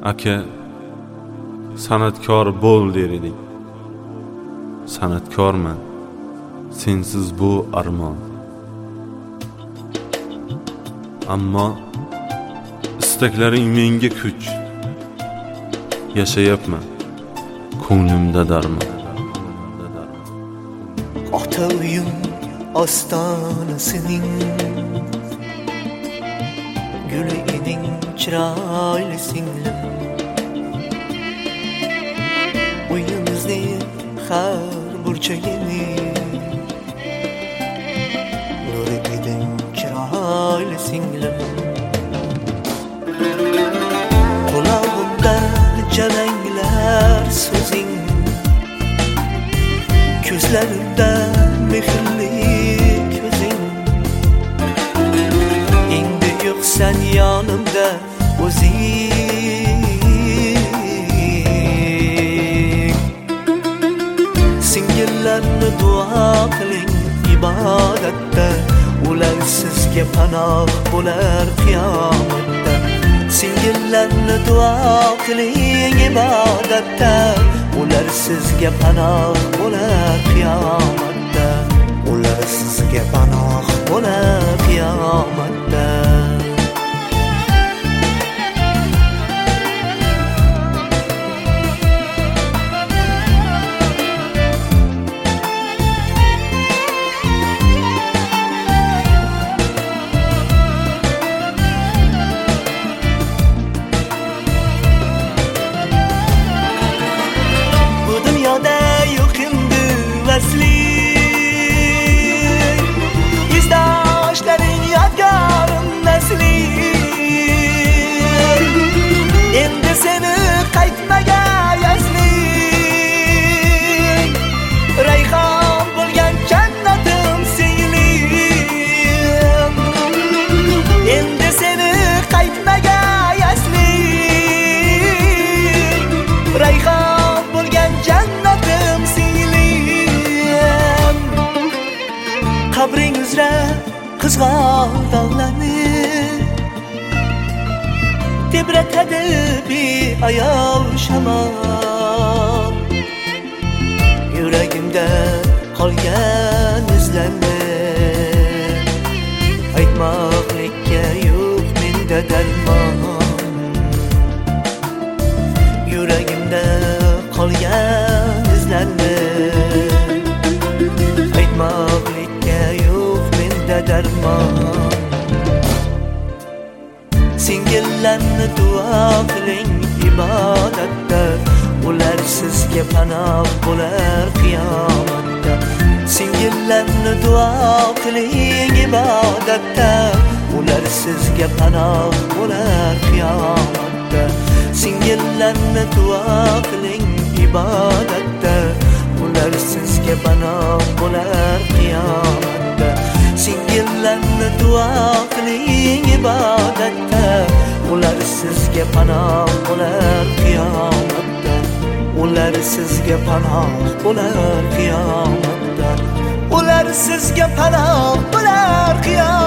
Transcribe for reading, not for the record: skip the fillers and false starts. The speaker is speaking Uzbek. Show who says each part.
Speaker 1: Aka, sanatkor bo'l der edik. Sanatkorman, sensiz bu armon. Ammo istaklaring menga kuch. Yashayapman, ko'nglimda darmon.
Speaker 2: Ota uyim ostonasining guli eding, chiroyli singlim. Uyimizni har burchagini guli eding, chiroyli singlim. Qulog'imda jaranglar so'zing, ko'zlarimda mehrli ko'zing. Endi yo'qsan yonimda o'zing. Singillarni duo qiling ibodatda, ular sizga panoh bo'lar qiyomatda. Singillarni duo qiling ibodatda, ular sizga panoh bo'lar qiyomatda. Ular sizga panoh bo'lar qiyomatda. Izdoshlaring yodgorim nasli. Endi seni qaytmaga yazling. Rayhon bo'lgan jannatim singlim. Endi seni qaytmaga yazling. Rayhon bo'lgan jannatim singlim. Qabring uzra qizg'oq dog'larni tebratadi beayov shamol. Yuragimda qolgan izlarni aytmoqlikka yo'q menda darmon. Yuragimda qolgan izlarni aytmoqlikka yo'q menda darmon. Singillarni duo qiling ibodatda, ular sizga panoh bo'lar qiyomatda. Singillarni duo qiling ibodatda, ular sizga panoh bo'lar qiyomatda. Singillarni duo qiling ibodatda, ular sizga panoh bo'lar qiyomatda. Singillarni duo qiling ibodatda, ular sizga panoh bo'lar qiyomatda. Ular sizga panoh bo'lar qiyomatda. Ular sizga panoh bo'lar qiyomatda.